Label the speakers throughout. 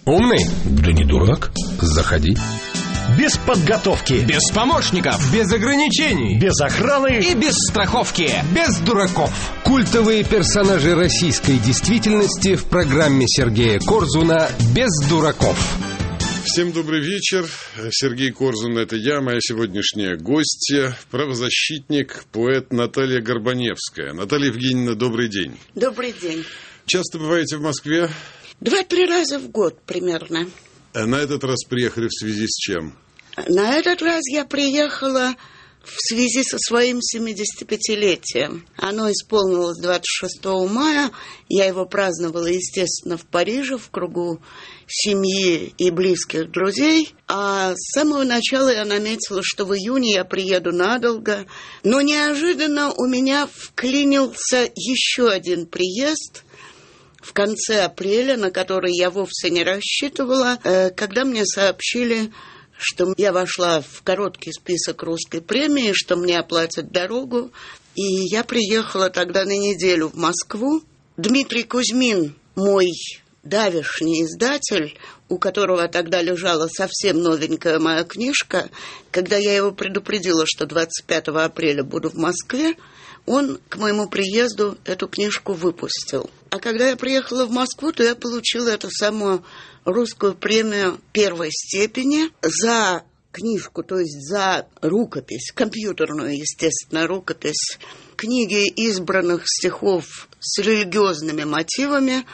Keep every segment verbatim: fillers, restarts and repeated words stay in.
Speaker 1: Умный? Да не дурак. Заходи.
Speaker 2: Без подготовки,
Speaker 3: без помощников,
Speaker 1: без ограничений,
Speaker 2: без охраны
Speaker 3: и без страховки,
Speaker 1: без дураков. Культовые персонажи российской действительности в программе Сергея Корзуна «Без дураков».
Speaker 4: Всем добрый вечер. Сергей Корзун — это я, моя сегодняшняя гостья, правозащитник, поэт Наталья Горбаневская. Наталья Евгеньевна, добрый день.
Speaker 5: Добрый день.
Speaker 4: Часто бываете в Москве?
Speaker 5: Два-три раза в год примерно.
Speaker 4: А на этот раз приехали в связи с чем?
Speaker 5: На этот раз я приехала в связи со своим семидесятипятилетием. Оно исполнилось двадцать шестого мая. Я его праздновала, естественно, в Париже, в кругу семьи и близких друзей. А с самого начала я наметила, что в июне я приеду надолго. Но неожиданно у меня вклинился еще один приезд в конце апреля, на который я вовсе не рассчитывала, когда мне сообщили, что я вошла в короткий список русской премии, что мне оплатят дорогу. И я приехала тогда на неделю в Москву. Дмитрий Кузьмин, мой давешний издатель, у которого тогда лежала совсем новенькая моя книжка, когда я его предупредила, что двадцать пятого апреля буду в Москве, он к моему приезду эту книжку выпустил. А когда я приехала в Москву, то я получила эту самую русскую премию первой степени за книжку, то есть за рукопись, компьютерную, естественно, рукопись, книги избранных стихов с религиозными мотивами,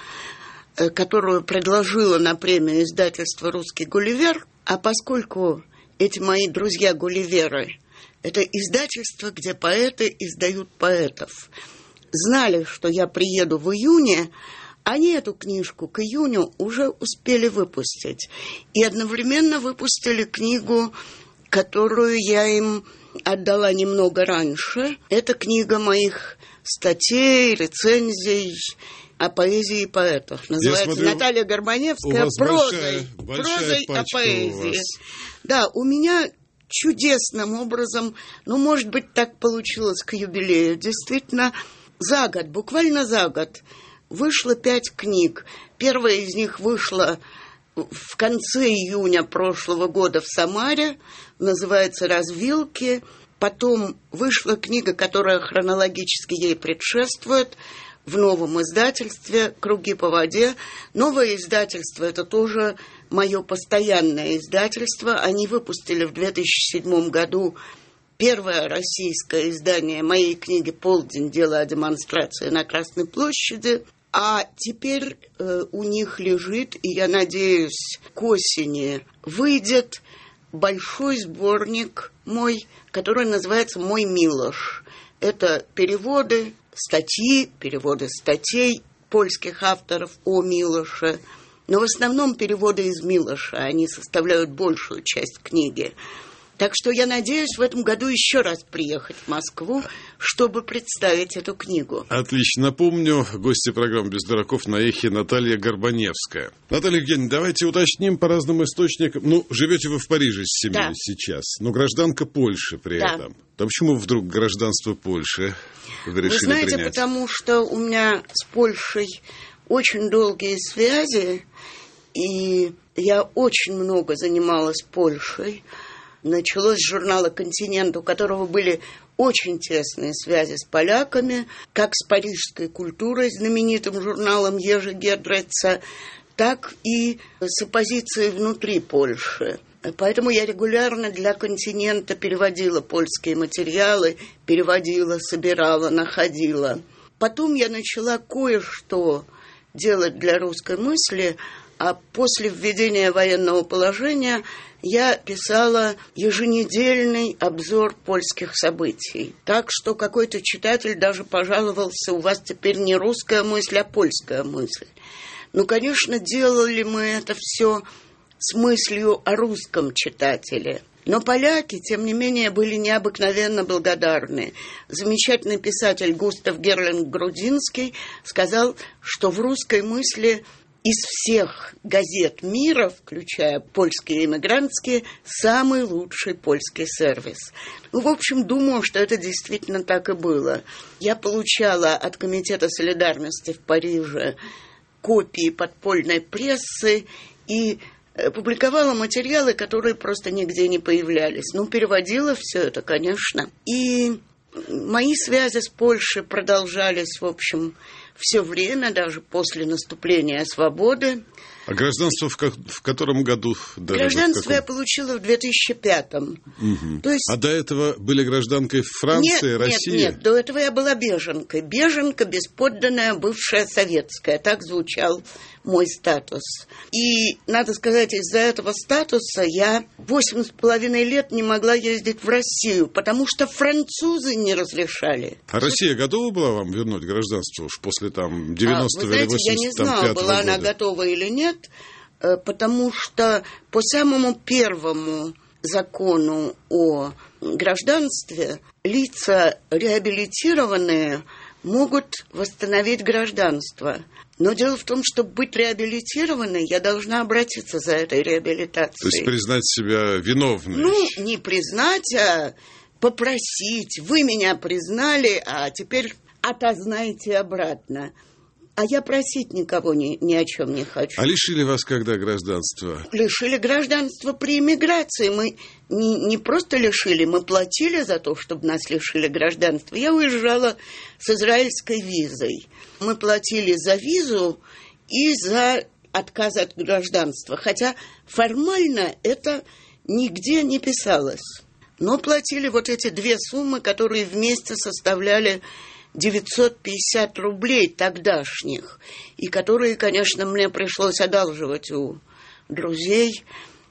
Speaker 5: которую предложила на премию издательство «Русский Гулливер». А поскольку эти мои друзья-гулливеры — это издательство, где поэты издают поэтов, знали, что я приеду в июне, они эту книжку к июню уже успели выпустить. И одновременно выпустили книгу, которую я им отдала немного раньше. Это книга моих статей, рецензий о поэзии и поэтах. Называется смотрю, «Наталья Горбаневская. Прозой, большая, большая прозой о поэзии». Да, у меня чудесным образом, ну, может быть, так получилось к юбилею, действительно, за год, буквально за год, вышло пять книг. Первая из них вышла в конце июня прошлого года в Самаре, называется «Развилки». Потом вышла книга, которая хронологически ей предшествует, в новом издательстве «Круги по воде». Новое издательство – это тоже мое постоянное издательство. Они выпустили в две тысячи седьмом году первое российское издание моей книги «Полдень. Дело о демонстрации на Красной площади». А теперь э, у них лежит, и я надеюсь, к осени выйдет большой сборник мой, который называется «Мой Милош». Это переводы, статьи, переводы статей польских авторов о Милоше. Но в основном переводы из Милоша, они составляют большую часть книги. Так что я надеюсь в этом году еще раз приехать в Москву, чтобы представить эту книгу.
Speaker 4: Отлично. Напомню, гостья программы «Без дураков» на эхе Наталья Горбаневская. Наталья Евгеньевна, давайте уточним по разным источникам. Ну, живете вы в Париже с семьей да. сейчас, но гражданка Польши при да. этом. Да почему вдруг гражданство Польши вы решили
Speaker 5: Вы знаете,
Speaker 4: принять?
Speaker 5: Потому что у меня с Польшей очень долгие связи, и я очень много занималась Польшей. Началось с журнала «Континент», у которого были очень тесные связи с поляками, как с парижской культурой, знаменитым журналом Ежи Гедреца, так и с оппозицией внутри Польши. Поэтому я регулярно для «Континента» переводила польские материалы, переводила, собирала, находила. Потом я начала кое-что делать для русской мысли, а после введения военного положения я писала еженедельный обзор польских событий. Так что какой-то читатель даже пожаловался: у вас теперь не русская мысль, а польская мысль. Ну, конечно, делали мы это все с мыслью о русском читателе. Но поляки, тем не менее, были необыкновенно благодарны. Замечательный писатель Густав Герлинг-Грудинский сказал, что в русской мысли из всех газет мира, включая польские и эмигрантские, самый лучший польский сервис. Ну, в общем, думаю, что это действительно так и было. Я получала от Комитета солидарности в Париже копии подпольной прессы и публиковала материалы, которые просто нигде не появлялись. Ну, переводила все это, конечно. И мои связи с Польшей продолжались, в общем, все время, даже после наступления свободы.
Speaker 4: А гражданство в, как, в котором году? Дали?
Speaker 5: Гражданство я получила в две тысячи пятом.
Speaker 4: Угу.
Speaker 5: То есть...
Speaker 4: А до этого были гражданкой Франции,
Speaker 5: нет,
Speaker 4: России?
Speaker 5: Нет, нет, до этого я была беженкой. Беженка, бесподданная, бывшая советская. Так звучал мой статус. И, надо сказать, из-за этого статуса я восемь с половиной лет не могла ездить в Россию, потому что французы не разрешали.
Speaker 4: А Россия готова была вам вернуть гражданство уж после там девяностого
Speaker 5: а,
Speaker 4: или восемьдесят пятого года?
Speaker 5: Я не знала, была она готова или нет, потому что по самому первому закону о гражданстве лица реабилитированные могут восстановить гражданство. Но дело в том, чтобы быть реабилитированной, я должна обратиться за этой реабилитацией.
Speaker 4: То есть признать себя виновной?
Speaker 5: Ну, не признать, а попросить. Вы меня признали, а теперь отознайте обратно. А я просить никого ни, ни о чем не хочу.
Speaker 4: А лишили вас когда гражданства?
Speaker 5: Лишили гражданства при эмиграции. Мы не, не просто лишили, мы платили за то, чтобы нас лишили гражданства. Я уезжала с израильской визой. Мы платили за визу и за отказ от гражданства. Хотя формально это нигде не писалось. Но платили вот эти две суммы, которые вместе составляли девятьсот пятьдесят рублей тогдашних, и которые, конечно, мне пришлось одалживать у друзей,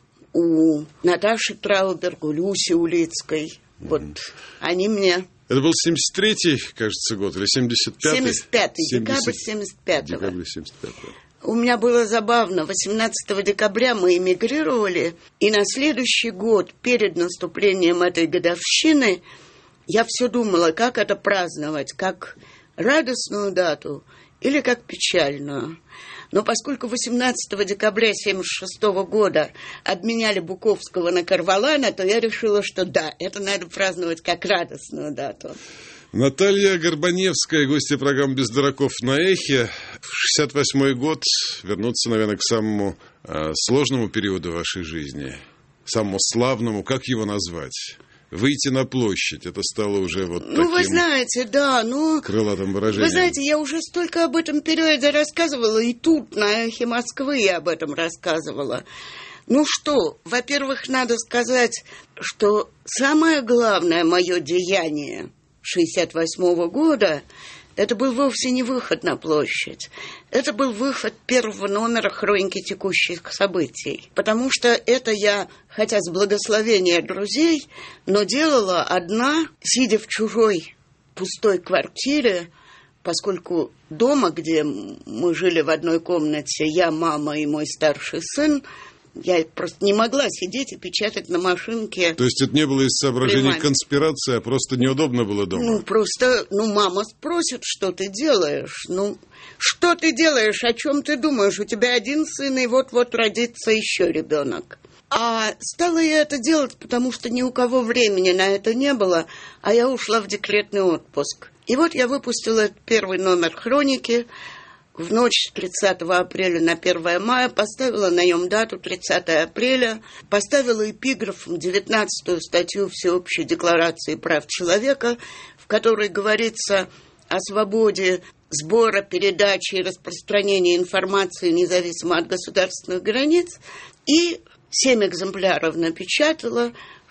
Speaker 5: у Наташи Трауберг, у Люси Улицкой. Вот они мне...
Speaker 4: Это был семьдесят третий, кажется, год, или семьдесят пятый?
Speaker 5: семьдесят пятый, декабрь семьдесят пятого.
Speaker 4: Декабрь семьдесят пятого.
Speaker 5: У меня было забавно. восемнадцатого декабря мы эмигрировали, и на следующий год, перед наступлением этой годовщины, я все думала, как это праздновать, как радостную дату или как печальную. Но поскольку восемнадцатого декабря семьдесят шестого года обменяли Буковского на Карвалана, то я решила, что да, это надо праздновать как радостную дату.
Speaker 4: Наталья Горбаневская, гостья программы «Без дураков» на Эхе. В шестьдесят восьмой год вернуться, наверное, к самому э, сложному периоду вашей жизни, самому славному, как его назвать? Выйти на площадь, это стало уже вот таким...
Speaker 5: Ну, вы знаете, да, ну...
Speaker 4: крылатым выражением.
Speaker 5: Вы знаете, я уже столько об этом периоде рассказывала, и тут, на Эхе Москвы, я об этом рассказывала. Ну что, во-первых, надо сказать, что самое главное мое деяние шестьдесят восьмого года, это был вовсе не выход на площадь. Это был выход первого номера хроники текущих событий. Потому что это я, хотя с благословения друзей, но делала одна, сидя в чужой пустой квартире, поскольку дома, где мы жили в одной комнате, я, мама и мой старший сын, я просто не могла сидеть и печатать на машинке.
Speaker 4: То есть это не было из соображений конспирации, а просто неудобно было дома?
Speaker 5: Ну, просто, ну, мама спросит, что ты делаешь. Ну, что ты делаешь, о чем ты думаешь? У тебя один сын, и вот-вот родится еще ребенок. А стала я это делать, потому что ни у кого времени на это не было, а я ушла в декретный отпуск. И вот я выпустила первый номер хроники в ночь с тридцатого апреля на первое мая, поставила на нем дату тридцатого апреля, поставила эпиграфом девятнадцатую статью Всеобщей декларации прав человека, в которой говорится о свободе сбора, передачи и распространения информации независимо от государственных границ, и семь экземпляров напечатала,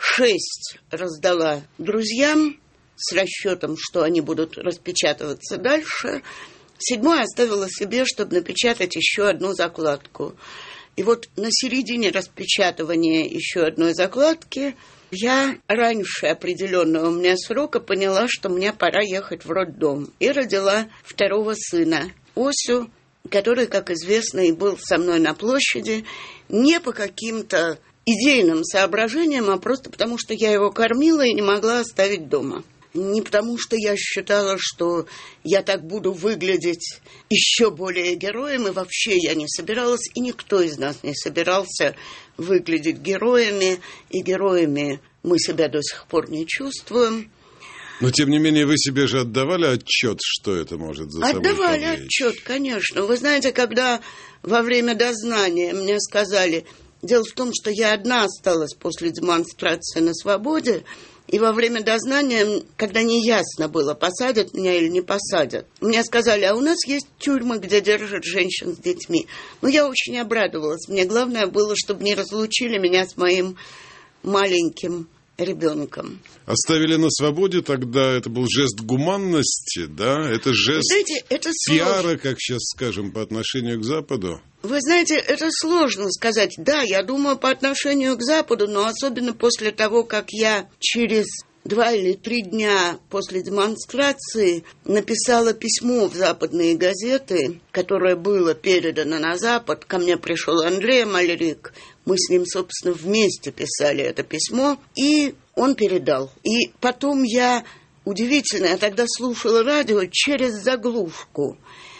Speaker 5: шесть раздала друзьям с расчетом, что они будут распечатываться дальше. Седьмой оставила себе, чтобы напечатать еще одну закладку. И вот на середине распечатывания еще одной закладки я раньше определенного мне срока поняла, что мне пора ехать в роддом. И родила второго сына, Осю, который, как известно, и был со мной на площади не по каким-то идейным соображениям, а просто потому, что я его кормила и не могла оставить дома. Не потому, что я считала, что я так буду выглядеть еще более героем, и вообще я не собиралась, и никто из нас не собирался выглядеть героями, и героями мы себя до сих пор не чувствуем.
Speaker 4: Но, тем не менее, вы себе же отдавали отчет, что это может за собой повлечь?
Speaker 5: Отдавали отчет, конечно. Вы знаете, когда во время дознания мне сказали... Дело в том, что я одна осталась после демонстрации на свободе, и во время дознания, когда неясно было, посадят меня или не посадят, мне сказали, а у нас есть тюрьмы, где держат женщин с детьми. Ну, я очень обрадовалась. Мне главное было, чтобы не разлучили меня с моим маленьким ребенком.
Speaker 4: Оставили на свободе, тогда это был жест гуманности, да? Это жест
Speaker 5: знаете, это
Speaker 4: пиара,
Speaker 5: сложно.
Speaker 4: как сейчас скажем, по отношению к Западу?
Speaker 5: Вы знаете, это сложно сказать. Да, я думаю, по отношению к Западу, но особенно после того, как я через два или три дня после демонстрации написала письмо в западные газеты, которое было передано на Запад. Ко мне пришел Андрей Малярик. Мы с ним, собственно, вместе писали это письмо, и он передал. И потом я, удивительно, я тогда слушала радио через заглушку.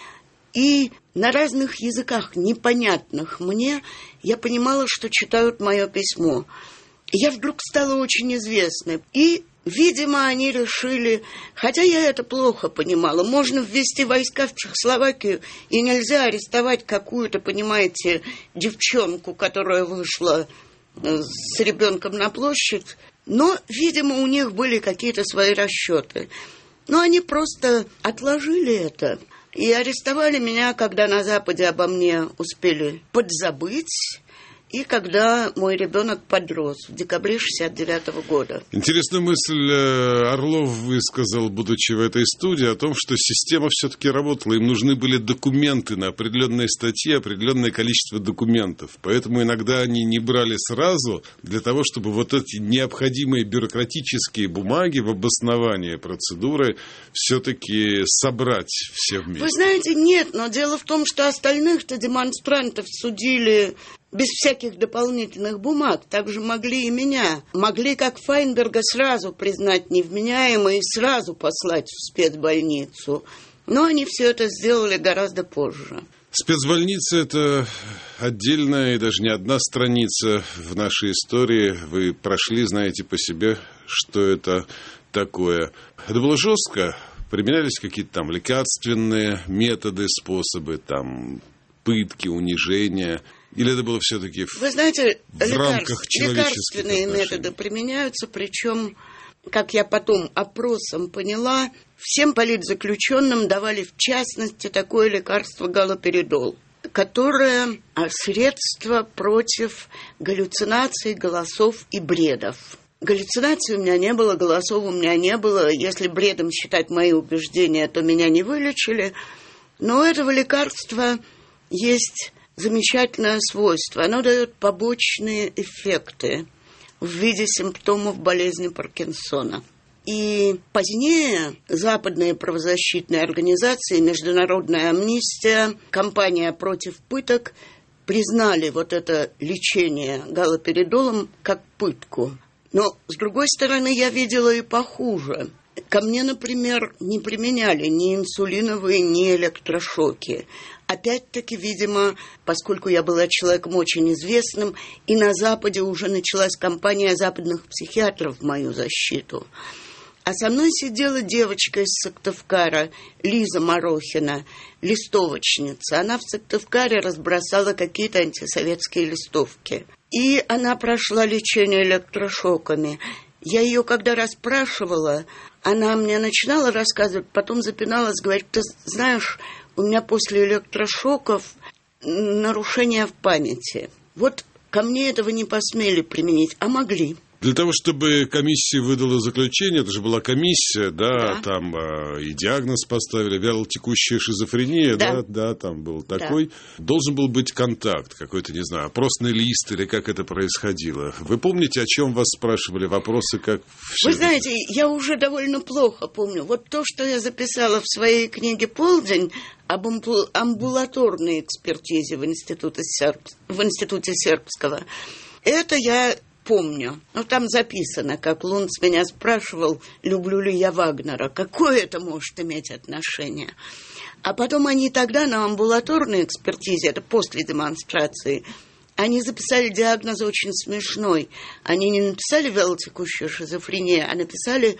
Speaker 5: И на разных языках, непонятных мне, я понимала, что читают мое письмо. И я вдруг стала очень известной. И, видимо, они решили, хотя я это плохо понимала, можно ввести войска в Чехословакию, и нельзя арестовать какую-то, понимаете, девчонку, которая вышла с ребенком на площадь. Но, видимо, у них были какие-то свои расчеты. Но они просто отложили это. И арестовали меня, когда на Западе обо мне успели подзабыть, и когда мой ребенок подрос в декабре шестьдесят девятого года.
Speaker 4: Интересную мысль Орлов высказал, будучи в этой студии, о том, что система все-таки работала. Им нужны были документы на определенные статьи, определенное количество документов. Поэтому иногда они не брали сразу для того, чтобы вот эти необходимые бюрократические бумаги в обосновании процедуры все-таки собрать все вместе.
Speaker 5: Вы знаете, нет, но дело в том, что остальных-то демонстрантов судили без всяких дополнительных бумаг. Также могли и меня. Могли, как Файнберга, сразу признать невменяемой и сразу послать в спецбольницу. Но они все это сделали гораздо позже.
Speaker 4: Спецбольница – это отдельная и даже не одна страница в нашей истории. Вы прошли, знаете по себе, что это такое. Это было жестко. Применялись какие-то там лекарственные методы, способы, там, пытки, унижения. Или это было все-таки в,
Speaker 5: Вы знаете,
Speaker 4: в
Speaker 5: лекарств,
Speaker 4: рамках человеческих
Speaker 5: лекарственные
Speaker 4: отношений?
Speaker 5: методы применяются, причем, как я потом опросом поняла, всем политзаключенным давали в частности такое лекарство галоперидол, которое средство против галлюцинаций, голосов и бредов. Галлюцинаций у меня не было, голосов у меня не было. Если бредом считать мои убеждения, то меня не вылечили. Но у этого лекарства есть замечательное свойство. Оно дает побочные эффекты в виде симптомов болезни Паркинсона. И позднее западные правозащитные организации, Международная амнистия, кампания против пыток признали вот это лечение галоперидолом как пытку. Но, с другой стороны, я видела и похуже. Ко мне, например, не применяли ни инсулиновые, ни электрошоки. Опять-таки, видимо, поскольку я была человеком очень известным, и на Западе уже началась кампания западных психиатров в мою защиту. А со мной сидела девочка из Сыктывкара, Лиза Морохина, листовочница. Она в Сыктывкаре разбросала какие-то антисоветские листовки. И она прошла лечение электрошоками. Я ее когда расспрашивала, она мне начинала рассказывать, потом запиналась, говорит, ты знаешь, у меня после электрошоков нарушение в памяти. Вот ко мне этого не посмели применить, а могли.
Speaker 4: Для того, чтобы комиссия выдала заключение, это же была комиссия, да,
Speaker 5: да.
Speaker 4: там э, и диагноз поставили, вялотекущая шизофрения, да, да, да там был такой. Да. Должен был быть контакт, какой-то, не знаю, опросный лист или как это происходило. Вы помните, о чем вас спрашивали, вопросы, как все?
Speaker 5: Вы знаете, я уже довольно плохо помню. Вот то, что я записала в своей книге «Полдень» об амбулаторной экспертизе в институте, Серб... в институте Сербского, это я помню. Ну, там записано, как Лунц меня спрашивал, люблю ли я Вагнера. Какое это может иметь отношение? А потом они тогда на амбулаторной экспертизе, это после демонстрации, они записали диагноз очень смешной. Они не написали вялотекущую шизофрению, а написали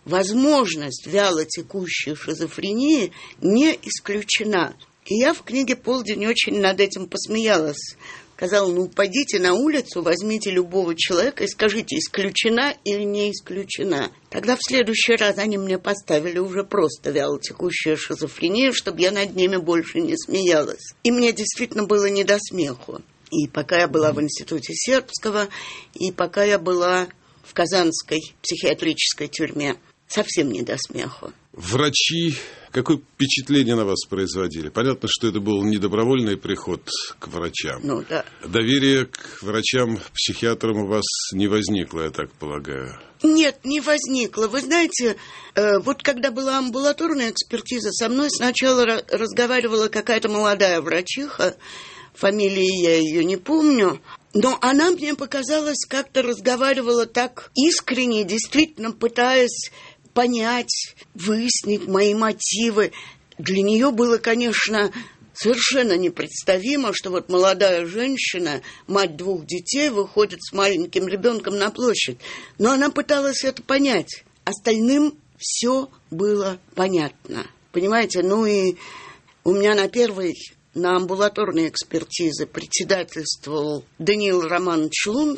Speaker 5: возможность вялотекущей шизофрении не исключена. И я в книге «Полдень» очень над этим посмеялась. Сказала, ну, пойдите на улицу, возьмите любого человека и скажите, исключена или не исключена. Тогда в следующий раз они мне поставили уже просто вялотекущая шизофрения, чтобы я над ними больше не смеялась. И мне действительно было не до смеху. И пока я была в институте сербского, и пока я была в Казанской психиатрической тюрьме, совсем не до смеху.
Speaker 4: Врачи, какое впечатление на вас производили? Понятно, что это был не добровольный приход к врачам.
Speaker 5: Ну да.
Speaker 4: Доверие к врачам, психиатрам у вас не возникло, я так полагаю.
Speaker 5: Нет, не возникло. Вы знаете, э, вот когда была амбулаторная экспертиза, со мной сначала ра- разговаривала какая-то молодая врачиха, фамилии я ее не помню, но она мне показалась, как-то разговаривала так искренне, действительно пытаясь понять, выяснить мои мотивы. Для нее было, конечно, совершенно непредставимо, что вот молодая женщина, мать двух детей, выходит с маленьким ребенком на площадь. Но она пыталась это понять. Остальным все было понятно. Понимаете, ну и у меня на первой, на амбулаторной экспертизе председательствовал Даниил Романович Лунц,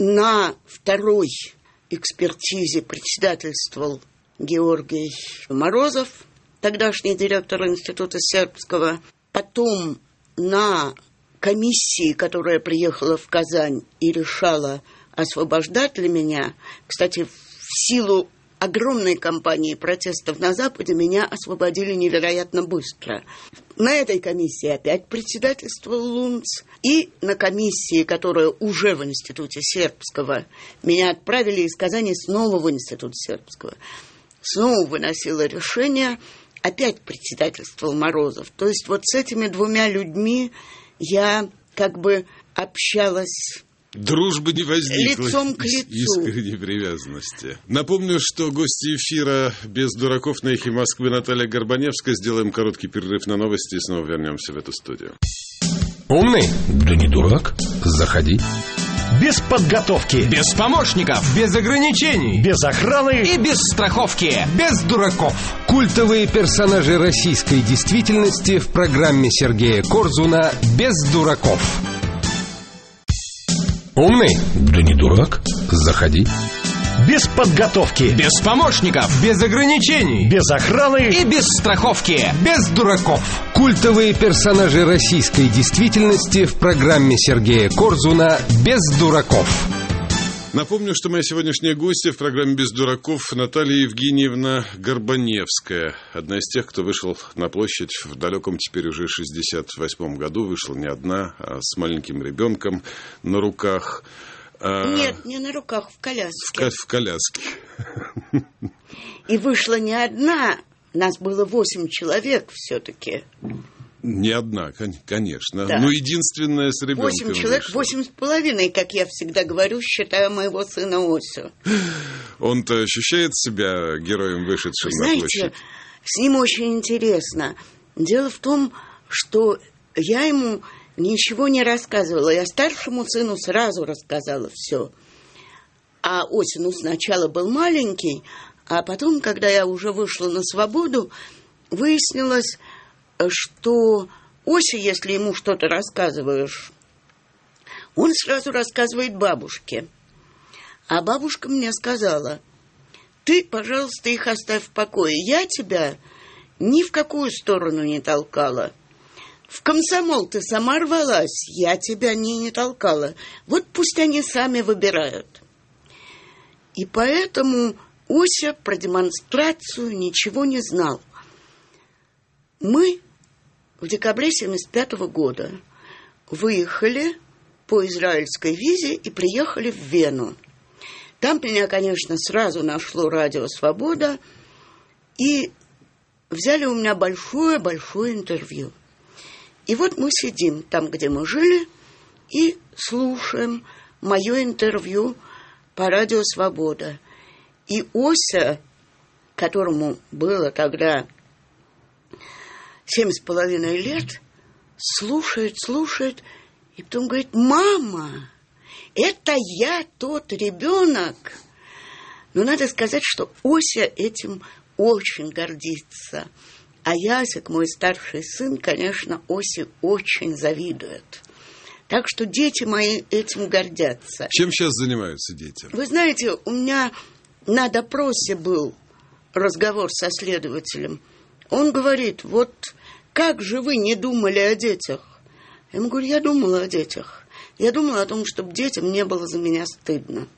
Speaker 5: на второй экспертизе председательствовал Георгий Морозов, тогдашний директор института сербского. Потом на комиссии, которая приехала в Казань и решала, освобождать ли меня, кстати, в силу огромной кампании протестов на Западе, меня освободили невероятно быстро. На этой комиссии опять председательствовал Лунц. И на комиссии, которая уже в институте сербского, меня отправили из Казани снова в институт сербского. Снова выносило решение, опять председательствовал Морозов. То есть вот с этими двумя людьми я как бы общалась...
Speaker 4: Дружбы не возникло.
Speaker 5: Лицом к лицу.
Speaker 4: Искренней привязанности. Напомню, что гости эфира «Без дураков» на эхе Москвы Наталья Горбаневская. Сделаем короткий перерыв на новости и снова вернемся в эту студию.
Speaker 1: Умный? Да не дурак. Заходи.
Speaker 2: Без подготовки.
Speaker 3: Без помощников.
Speaker 1: Без ограничений.
Speaker 2: Без охраны.
Speaker 3: И без страховки.
Speaker 1: Без дураков. Культовые персонажи российской действительности в программе Сергея Корзуна «Без дураков». Умный? Да не дурак. Заходи.
Speaker 2: Без подготовки.
Speaker 3: Без помощников.
Speaker 1: Без ограничений.
Speaker 2: Без охраны.
Speaker 3: И без страховки.
Speaker 1: Без дураков. Культовые персонажи российской действительности в программе Сергея Корзуна «Без дураков».
Speaker 4: Напомню, что моя сегодняшняя гостья в программе «Без дураков» Наталья Евгеньевна Горбаневская. Одна из тех, кто вышел на площадь в далеком теперь уже шестьдесят восьмом году. Вышла не одна, а с маленьким ребенком на руках.
Speaker 5: Нет, не на руках, в коляске.
Speaker 4: В, ко- в коляске.
Speaker 5: И вышла не одна, нас было восемь человек все-таки.
Speaker 4: Не одна, конечно.
Speaker 5: Да.
Speaker 4: Но единственная с ребенком.
Speaker 5: Восемь человек,
Speaker 4: вышла.
Speaker 5: восемь с половиной, как я всегда говорю, считая моего сына Осю.
Speaker 4: Он-то ощущает себя героем, вышедшим
Speaker 5: Знаете,
Speaker 4: на площадь?
Speaker 5: с ним очень интересно. Дело в том, что я ему ничего не рассказывала. Я старшему сыну сразу рассказала все. А Осину сначала был маленький, а потом, когда я уже вышла на свободу, выяснилось, что Ося, если ему что-то рассказываешь, он сразу рассказывает бабушке. А бабушка мне сказала: ты, пожалуйста, их оставь в покое. Я тебя ни в какую сторону не толкала. В комсомол ты сама рвалась, я тебя не, не толкала. Вот пусть они сами выбирают. И поэтому Ося про демонстрацию ничего не знал. Мы в декабре семьдесят пятого года выехали по израильской визе и приехали в Вену. Там меня, конечно, сразу нашло радио «Свобода», и взяли у меня большое-большое интервью. И вот мы сидим там, где мы жили, и слушаем мое интервью по радио «Свобода». И Ося, которому было тогда семь с половиной лет, слушает, слушает, и потом говорит: мама, это я тот ребенок, Но надо сказать, что Ося этим очень гордится. А Ясик, мой старший сын, конечно, Осе очень завидует. Так что дети мои этим гордятся.
Speaker 4: Чем сейчас занимаются дети?
Speaker 5: Вы знаете, у меня на допросе был разговор со следователем. Он говорит, вот как же вы не думали о детях? Я ему говорю, я думала о детях. Я думала о том, чтобы детям не было за меня стыдно.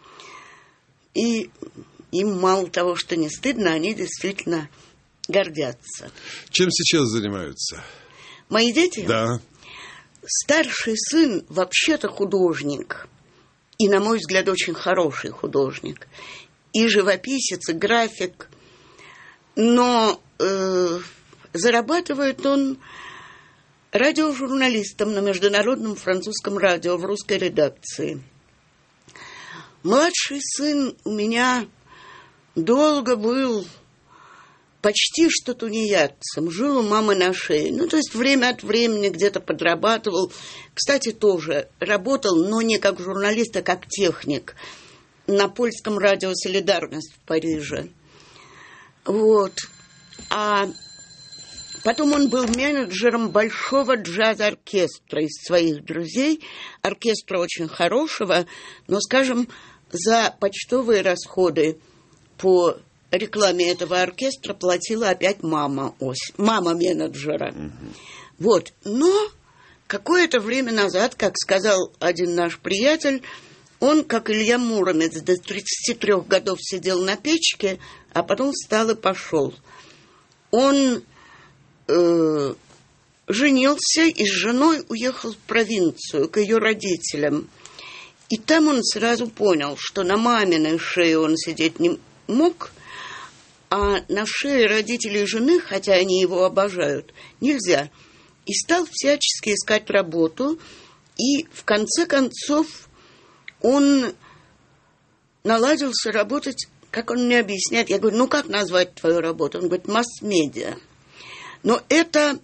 Speaker 5: И им мало того, что не стыдно, они действительно гордятся.
Speaker 4: Чем сейчас занимаются?
Speaker 5: Мои дети?
Speaker 4: Да.
Speaker 5: Старший сын вообще-то художник. И, на мой взгляд, очень хороший художник. И живописец, и график. Но э, зарабатывает он радиожурналистом на международном французском радио в русской редакции. Младший сын у меня долго был почти что тунеядцем, жил у мамы на шее. Ну, то есть время от времени где-то подрабатывал. Кстати, тоже работал, но не как журналист, а как техник на польском радио «Солидарность» в Париже. Вот. А потом он был менеджером большого джаз-оркестра из своих друзей. Оркестра очень хорошего, но, скажем, за почтовые расходы по рекламе этого оркестра платила опять мама, ось, мама менеджера. Mm-hmm. Вот. Но какое-то время назад, как сказал один наш приятель, он, как Илья Муромец, до тридцати трёх годов сидел на печке, а потом встал и пошел. Он э, женился и с женой уехал в провинцию к ее родителям. И там он сразу понял, что на маминой шее он сидеть не мог, а на шее родителей жены, хотя они его обожают, нельзя. И стал всячески искать работу. И в конце концов он наладился работать, как он мне объясняет. Я говорю, ну как назвать твою работу? Он говорит, масс-медиа. Но это,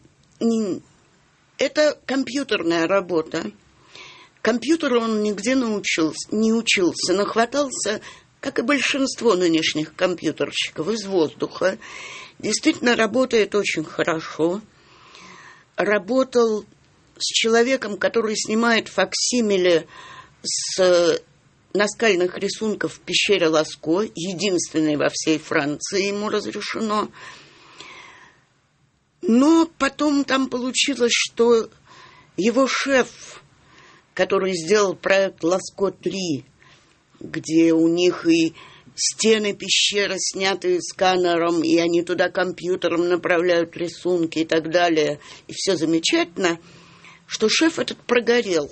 Speaker 5: это компьютерная работа. Компьютеру он нигде научился, не учился, но хватался, как и большинство нынешних компьютерщиков, из воздуха. Действительно, работает очень хорошо. Работал с человеком, который снимает факсимиле с наскальных рисунков в пещере Ласко, единственной во всей Франции, ему разрешено. Но потом там получилось, что его шеф, который сделал проект Ласко три, где у них и стены пещеры сняты сканером, и они туда компьютером направляют рисунки и так далее, и все замечательно, что шеф этот прогорел.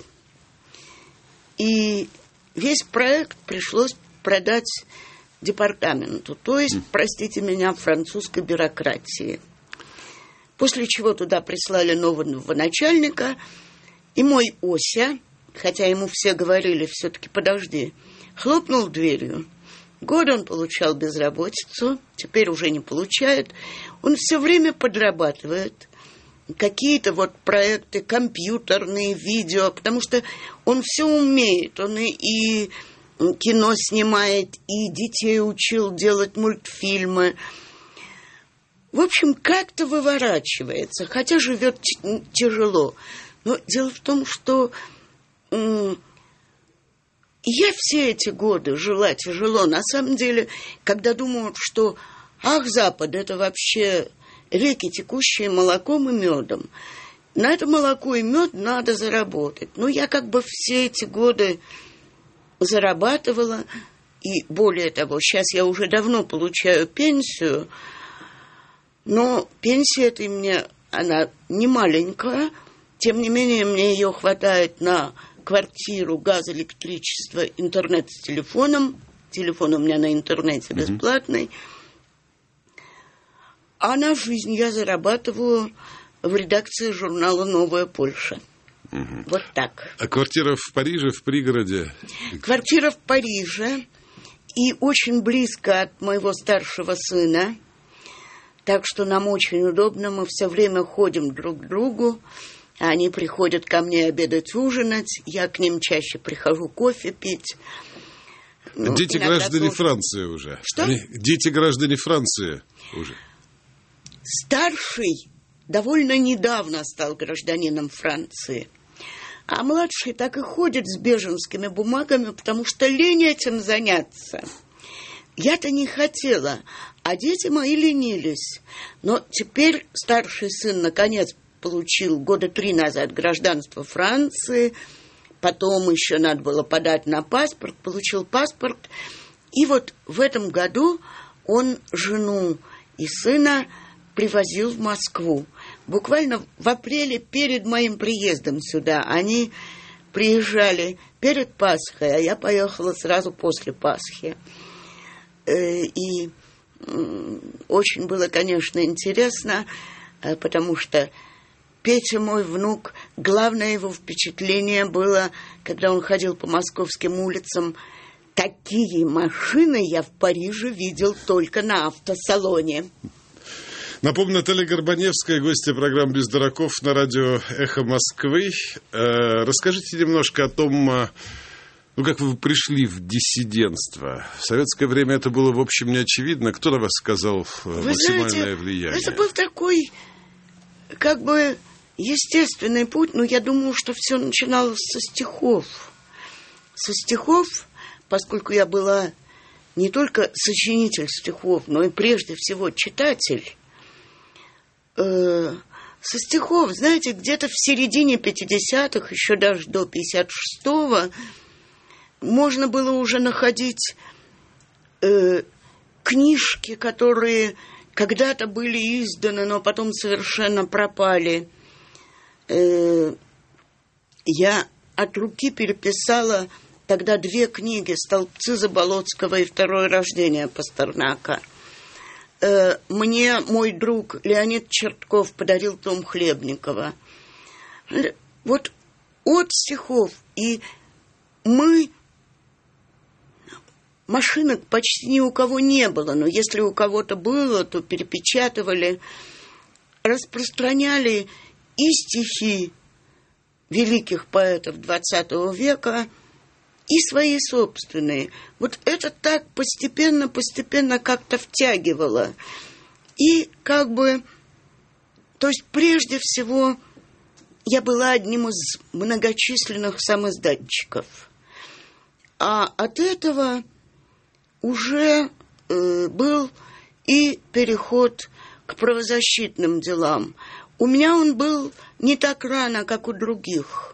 Speaker 5: И весь проект пришлось продать департаменту, то есть, простите меня, французской бюрократии. После чего туда прислали нового начальника, и мой Ося, хотя ему все говорили, все-таки подожди, хлопнул дверью. Год он получал безработицу, теперь уже не получает. Он все время подрабатывает. Какие-то вот проекты компьютерные, видео, потому что он все умеет. Он и, и кино снимает, и детей учил делать мультфильмы. В общем, как-то выворачивается, хотя живет т- тяжело. Но дело в том, что м- я все эти годы жила тяжело. На самом деле, когда думают, что ах, Запад, это вообще реки, текущие молоком и медом. На это молоко и мед надо заработать. Ну, я как бы все эти годы зарабатывала. И более того, сейчас я уже давно получаю пенсию. Но пенсия эта мне, она не маленькая. Тем не менее, мне ее хватает на квартиру, газ, электричество, интернет с телефоном. Телефон у меня на интернете бесплатный. Mm-hmm. А на жизнь я зарабатываю в редакции журнала «Новая Польша». Mm-hmm. Вот так.
Speaker 4: А квартира в Париже, в пригороде?
Speaker 5: Квартира в Париже. И очень близко от моего старшего сына. Так что нам очень удобно. Мы все время ходим друг к другу. Они приходят ко мне обедать, ужинать. Я к ним чаще прихожу кофе пить. Ну,
Speaker 4: дети граждане
Speaker 5: слушаю.
Speaker 4: Франции уже.
Speaker 5: Что?
Speaker 4: Они, дети граждане Франции уже.
Speaker 5: Старший довольно недавно стал гражданином Франции. А младший так и ходит с беженскими бумагами, потому что лень этим заняться. Я-то не хотела, а дети мои ленились. Но теперь старший сын, наконец, получил года три назад гражданство Франции. Потом еще надо было подать на паспорт, получил паспорт. И вот в этом году он жену и сына привозил в Москву. Буквально в апреле перед моим приездом сюда. Они приезжали перед Пасхой, а я поехала сразу после Пасхи. И очень было, конечно, интересно, потому что Петя, мой внук, главное его впечатление было, когда он ходил по московским улицам: такие машины я в Париже видел только на автосалоне.
Speaker 4: Напомню, Наталья Горбаневская, гостья программы «Без дураков» на радио «Эхо Москвы». Э, расскажите немножко о том, ну, как вы пришли в диссидентство. В советское время это было, в общем, не очевидно. Кто на вас сказал
Speaker 5: Вы
Speaker 4: максимальное
Speaker 5: знаете,
Speaker 4: влияние?
Speaker 5: Это был такой, как бы, естественный путь, но я думаю, что все начиналось со стихов. Со стихов, поскольку я была не только сочинитель стихов, но и прежде всего читатель. Э, со стихов, знаете, где-то в середине пятидесятых, еще даже до пятьдесят шестого, можно было уже находить э, книжки, которые когда-то были изданы, но потом совершенно пропали. Э, я от руки переписала тогда две книги: «Столбцы Заболоцкого» и «Второе рождение» Пастернака. Э, мне мой друг Леонид Чертков подарил том Хлебникова. Вот от стихов. И мы... Машинок почти ни у кого не было, но если у кого-то было, то перепечатывали, распространяли и стихи великих поэтов двадцатого века, и свои собственные. Вот это так постепенно-постепенно как-то втягивало. И как бы... То есть прежде всего я была одним из многочисленных самоиздатчиков. А от этого уже э, был и переход к правозащитным делам. У меня он был не так рано, как у других.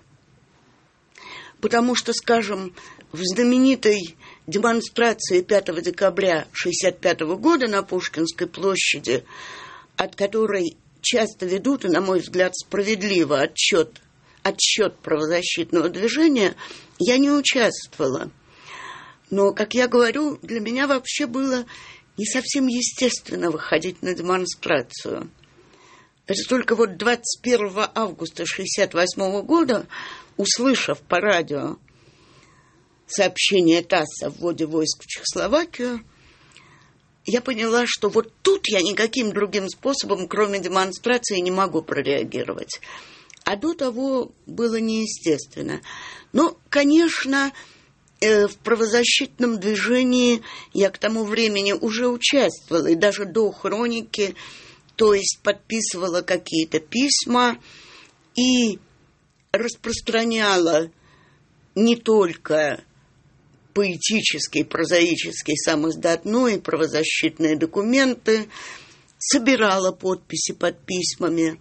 Speaker 5: Потому что, скажем, в знаменитой демонстрации пятого декабря шестьдесят пятого года на Пушкинской площади, от которой часто ведут, и, на мой взгляд, справедливо, отчет, отсчет правозащитного движения, я не участвовала. Но, как я говорю, для меня вообще было не совсем естественно выходить на демонстрацию. Это только вот двадцать первого августа шестьдесят восьмого года, услышав по радио сообщение ТАСС о вводе войск в Чехословакию, я поняла, что вот тут я никаким другим способом, кроме демонстрации, не могу прореагировать. А до того было неестественно. Но, конечно, в правозащитном движении я к тому времени уже участвовала, и даже до хроники, то есть подписывала какие-то письма и распространяла не только поэтический, прозаический сам издат, но и правозащитные документы, собирала подписи под письмами.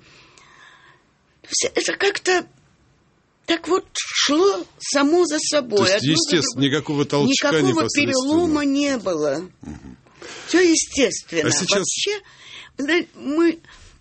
Speaker 5: Все это как-то так вот шло само за собой.
Speaker 4: То есть, естественно, никакого толчка
Speaker 5: никакого перелома не было. Угу. Все естественно.
Speaker 4: А сейчас...
Speaker 5: Вообще, мы...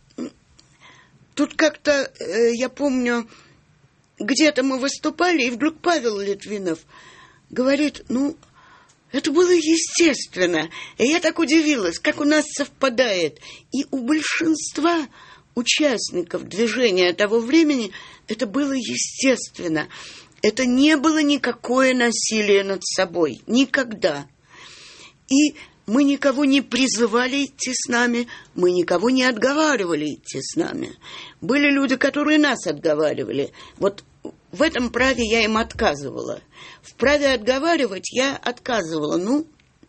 Speaker 5: Тут как-то, я помню, где-то мы выступали, и вдруг Павел Литвинов говорит: ну, это было естественно. И я так удивилась, как у нас совпадает. И у большинства участников движения того времени это было естественно. Это не было никакое насилие над собой. Никогда. И мы никого не призывали идти с нами, мы никого не отговаривали идти с нами. Были люди, которые нас отговаривали. Вот в этом праве я им отказывала. В праве отговаривать я отказывала. Ну,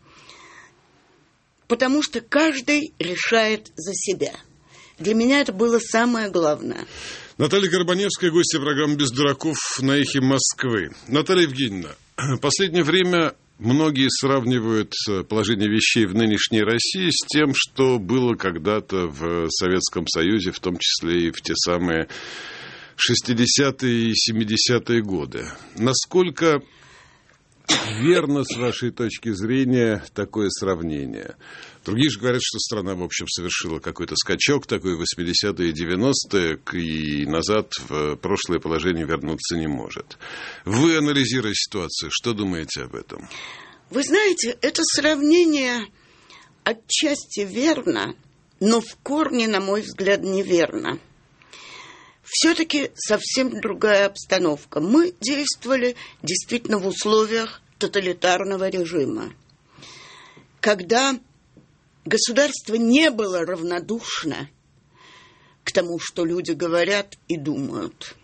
Speaker 5: потому что каждый решает за себя. Для меня это было самое главное.
Speaker 4: Наталья Горбаневская, гостья программы «Без дураков» на эхе Москвы. Наталья Евгеньевна, в последнее время многие сравнивают положение вещей в нынешней России с тем, что было когда-то в Советском Союзе, в том числе и в те самые шестидесятые и семидесятые годы. Насколько верно, с вашей точки зрения, такое сравнение? Другие же говорят, что страна, в общем, совершила какой-то скачок такой в восьмидесятые и девяностые, и назад в прошлое положение вернуться не может. Вы, анализируя ситуацию, что думаете об этом?
Speaker 5: Вы знаете, это сравнение отчасти верно, но в корне, на мой взгляд, неверно. Все-таки совсем другая обстановка. Мы действовали действительно в условиях тоталитарного режима, когда государство не было равнодушно к тому, что люди говорят и думают.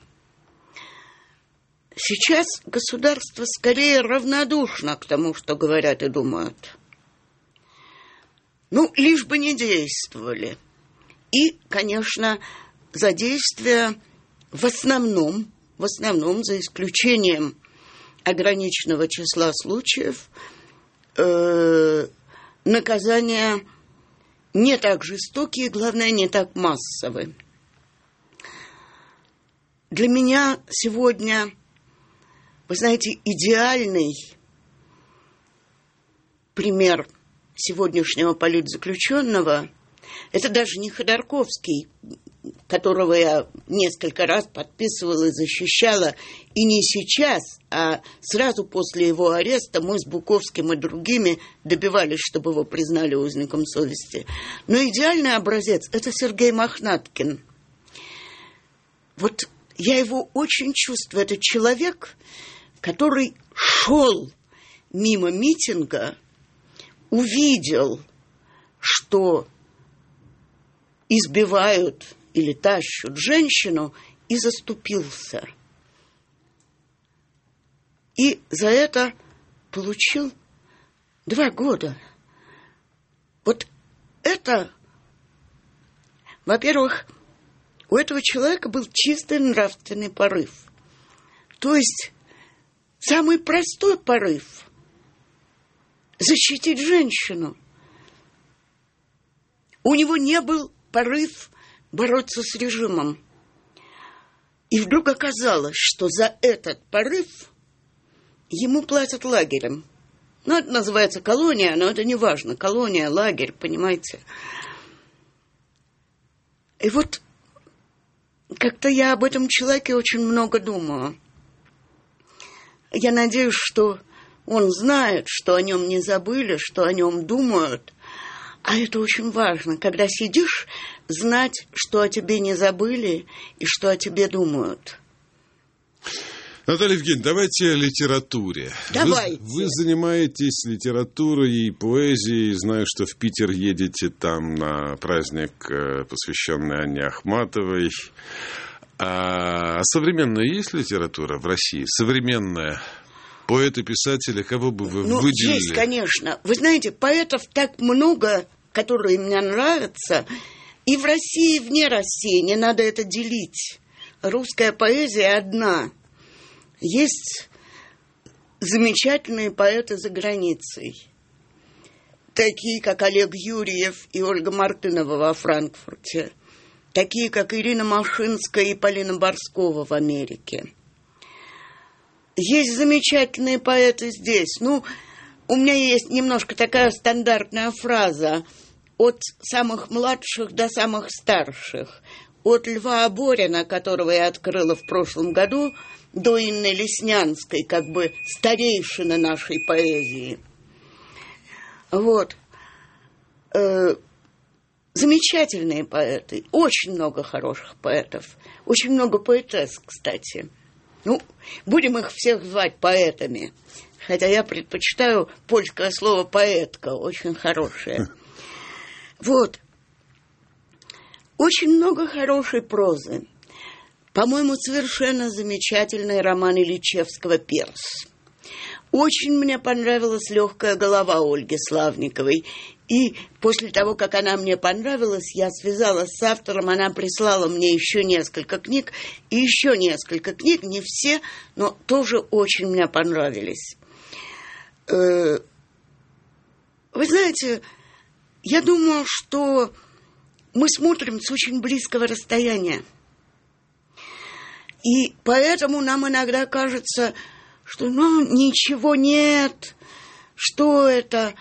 Speaker 5: Сейчас государство скорее равнодушно к тому, что говорят и думают. Ну, лишь бы не действовали. И, конечно, за действия в основном, в основном, за исключением ограниченного числа случаев, э, наказания не так жестокие, главное, не так массовые. Для меня сегодня, вы знаете, идеальный пример сегодняшнего политзаключенного – это даже не Ходорковский, которого я несколько раз подписывала и защищала, и не сейчас, а сразу после его ареста мы с Буковским и другими добивались, чтобы его признали узником совести. Но идеальный образец – это Сергей Мохнаткин. Вот я его очень чувствую. Это человек, который шел мимо митинга, увидел, что избивают или тащут женщину, и заступился. И за это получил два года. Вот это, во-первых, у этого человека был чистый нравственный порыв. То есть самый простой порыв – защитить женщину. У него не был порыв бороться с режимом. И вдруг оказалось, что за этот порыв ему платят лагерем. Ну, это называется колония, но это не важно. Колония, лагерь, понимаете. И вот как-то я об этом человеке очень много думаю. Я надеюсь, что он знает, что о нем не забыли, что о нем думают. А это очень важно, когда сидишь, знать, что о тебе не забыли и что о тебе думают.
Speaker 4: Наталья Евгеньевна, давайте о литературе.
Speaker 5: Давайте.
Speaker 4: Вы, вы занимаетесь литературой и поэзией. Знаю, что в Питер едете там на праздник, посвященный Анне Ахматовой. А современная есть литература в России? Современная? Поэты, писатели, кого бы вы
Speaker 5: ну,
Speaker 4: выделили?
Speaker 5: Есть, конечно. Вы знаете, поэтов так много, которые мне нравятся. И в России, и вне России. Не надо это делить. Русская поэзия одна. Есть замечательные поэты за границей. Такие, как Олег Юрьев и Ольга Мартынова во Франкфурте. Такие, как Ирина Машинская и Полина Борскова в Америке. Есть замечательные поэты здесь. Ну, у меня есть немножко такая стандартная фраза. От самых младших до самых старших. От Льва Оборина, которого я открыла в прошлом году, до Инны Леснянской, как бы старейшины нашей поэзии. Вот. Э, замечательные поэты. Очень много хороших поэтов. Очень много поэтесс, кстати. Ну, будем их всех звать поэтами. Хотя я предпочитаю польское слово «поэтка», очень хорошее. Вот. Очень много хорошей прозы. По-моему, совершенно замечательный роман Ильичевского «Перс». Очень мне понравилась «Легкая голова» Ольги Славниковой. И после того, как она мне понравилась, я связалась с автором, она прислала мне еще несколько книг, и еще несколько книг, не все, но тоже очень мне понравились. Вы знаете, я думаю, что мы смотрим с очень близкого расстояния. И поэтому нам иногда кажется, что ну ничего нет, что это...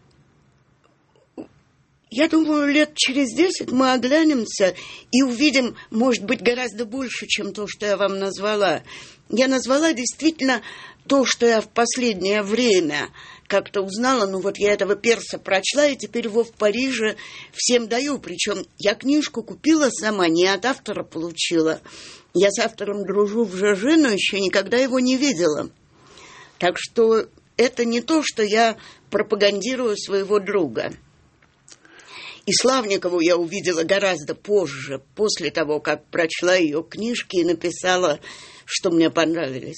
Speaker 5: Я думаю, лет через десять мы оглянемся и увидим, может быть, гораздо больше, чем то, что я вам назвала. Я назвала действительно то, что я в последнее время как-то узнала. Ну вот я этого перса прочла, и теперь его в Париже всем даю. Причем я книжку купила сама, не от автора получила. Я с автором дружу в ЖЖ, но еще никогда его не видела. Так что это не то, что я пропагандирую своего друга. И Славникову я увидела гораздо позже, после того, как прочла ее книжки и написала, что мне понравились.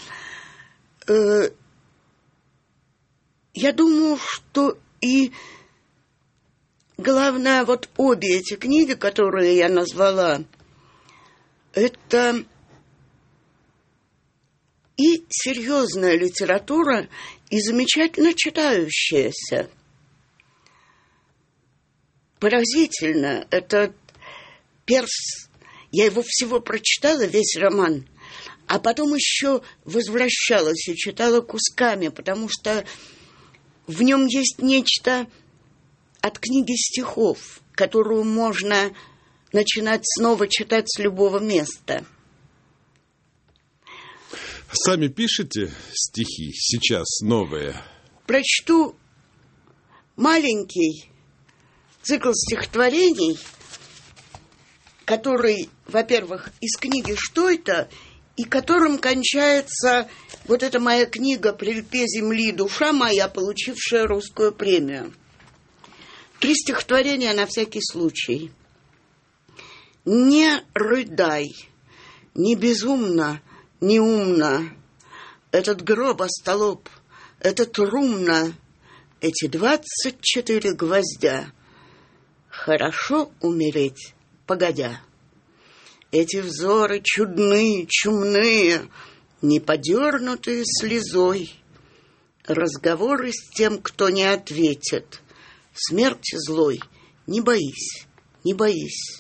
Speaker 5: Я думаю, что и главное, вот обе эти книги, которые я назвала, это и серьезная литература, и замечательно читающаяся. Поразительно. Это «Перс». Я его всего прочитала, весь роман. А потом еще возвращалась и читала кусками, потому что в нем есть нечто от книги стихов, которую можно начинать снова читать с любого места.
Speaker 4: Сами пишете стихи сейчас новые?
Speaker 5: Прочту маленький цикл стихотворений, который, во-первых, из книги «Что это?», и которым кончается вот эта моя книга «При льпе земли душа моя», получившая русскую премию. Три стихотворения на всякий случай. «Не рыдай, не безумно, не умно, этот гроб остолоп, этот румно, эти двадцать четыре гвоздя. Хорошо умереть, погодя. Эти взоры чудные, чумные, не подернутые слезой. Разговоры с тем, кто не ответит. Смерти злой, не боись, не боись.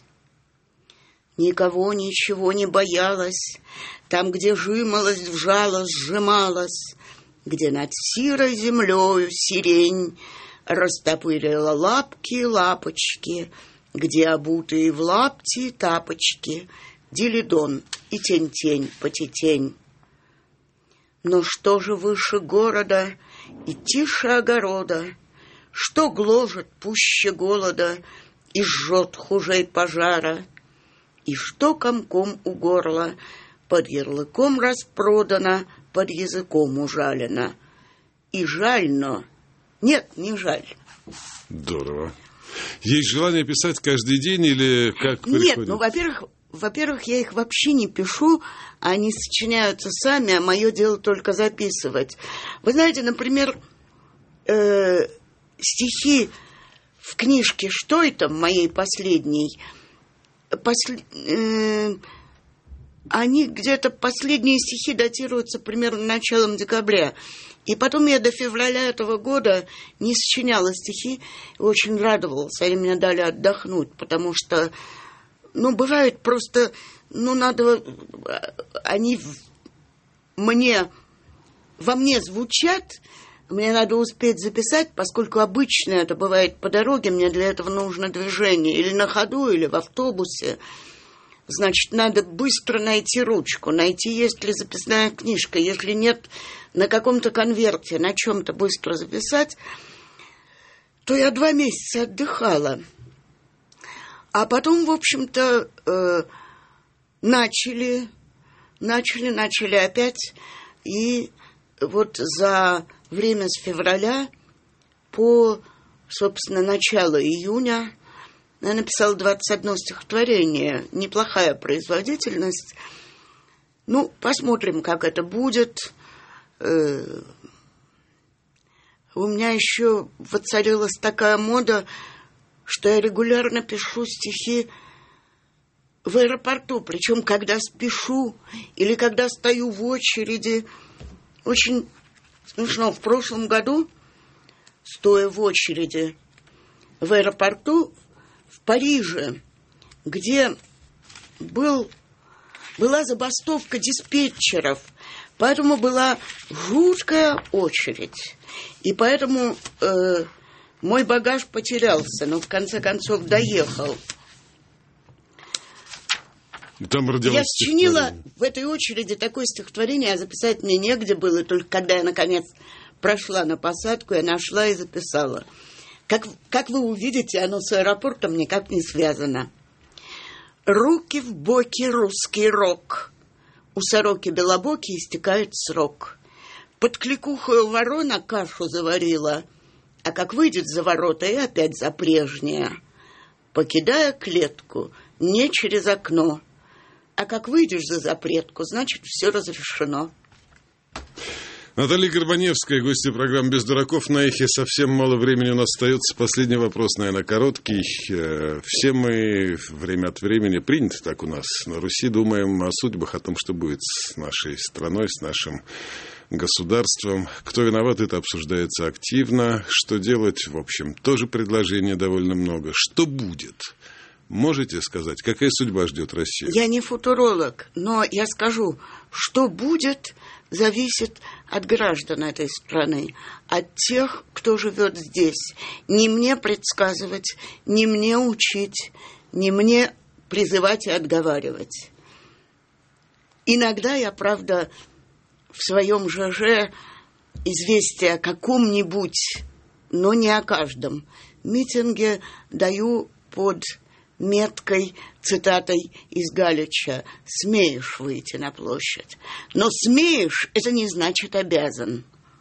Speaker 5: Никого ничего не боялась, там, где жимолость вжалась, сжималась, где над сирой землею сирень растопырила лапки и лапочки, где обутые в лапти тапочки, дилидон и тень-тень потетень. Но что же выше города и тише огорода, что гложет пуще голода и жжет хужей пожара, и что комком у горла под ярлыком распродано, под языком ужалено. И жаль, но... Нет, не жаль.
Speaker 4: Здорово. Есть желание писать каждый день или как приходит?
Speaker 5: Нет, ну, во-первых, во-первых, я их вообще не пишу, они сочиняются сами, а мое дело только записывать. Вы знаете, например, э, стихи в книжке «Что это?» моей последней, посл... э, они где-то, последние стихи датируются примерно началом декабря. И потом я до февраля этого года не сочиняла стихи, и очень радовалась. Они мне дали отдохнуть, потому что, ну, бывает просто, ну, надо, они мне, во мне звучат, мне надо успеть записать, поскольку обычно это бывает по дороге, мне для этого нужно движение, или на ходу, или в автобусе. Значит, надо быстро найти ручку, найти, есть ли записная книжка. Если нет, на каком-то конверте, на чем-то быстро записать, то я два месяца отдыхала. А потом, в общем-то, э, начали, начали, начали опять. И вот за время с февраля по, собственно, начало июня Я написала двадцать одно стихотворение. Неплохая производительность. Ну, посмотрим, как это будет. У меня еще воцарилась такая мода, что я регулярно пишу стихи в аэропорту. Причем, когда спешу или когда стою в очереди. Очень смешно. В прошлом году, стоя в очереди в аэропорту в Париже, где был, была забастовка диспетчеров, поэтому была жуткая очередь. И поэтому э, мой багаж потерялся, но в конце концов доехал.
Speaker 4: Там родилось
Speaker 5: я сочинила в этой очереди такое стихотворение, а записать мне негде было, только когда я, наконец, прошла на посадку, я нашла и записала. Как, как вы увидите, оно с аэропортом никак не связано. Руки в боки, русский рок. У сороки белобоки истекает срок. Под кликухою ворона кашу заварила, а как выйдет за ворота, и опять за прежнее. Покидая клетку, не через окно, а как выйдешь за запретку, значит, все разрешено.
Speaker 4: Наталья Горбаневская, гостья программы «Без дураков» на эхе. Совсем мало времени у нас остается. Последний вопрос, наверное, короткий. Все мы время от времени, принято так у нас на Руси, думаем о судьбах, о том, что будет с нашей страной, с нашим государством. Кто виноват, это обсуждается активно. Что делать, в общем, тоже предложений довольно много. Что будет? Можете сказать, какая судьба ждет Россию?
Speaker 5: Я не футуролог, но я скажу, что будет, зависит от граждан этой страны, от тех, кто живет здесь. Не мне предсказывать, не мне учить, не мне призывать и отговаривать. Иногда я, правда, в своем ЖЖ известие о каком-нибудь, но не о каждом митинге даю под меткой, цитатой из Галича: «Смеешь выйти на площадь». Но смеешь — это не значит обязан.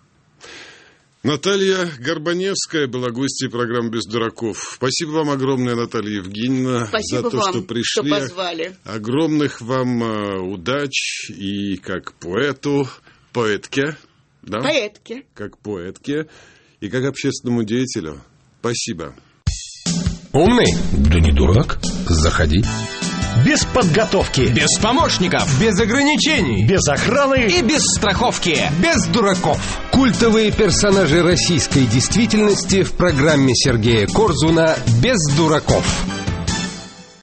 Speaker 4: Наталья Горбаневская была гостьей программы «Без дураков». Спасибо вам огромное, Наталья Евгеньевна,
Speaker 5: Спасибо
Speaker 4: за то,
Speaker 5: вам,
Speaker 4: что пришли.
Speaker 5: что позвали.
Speaker 4: Огромных вам э, удач и как поэту, поэтке, да?
Speaker 5: Поэтке.
Speaker 4: Как поэтке и как общественному деятелю. Спасибо.
Speaker 1: Умный? Да не дурак. Заходи.
Speaker 2: Без подготовки.
Speaker 3: Без помощников.
Speaker 1: Без ограничений.
Speaker 2: Без охраны.
Speaker 3: И без страховки.
Speaker 1: Без дураков. Культовые персонажи российской действительности в программе Сергея Корзуна «Без дураков».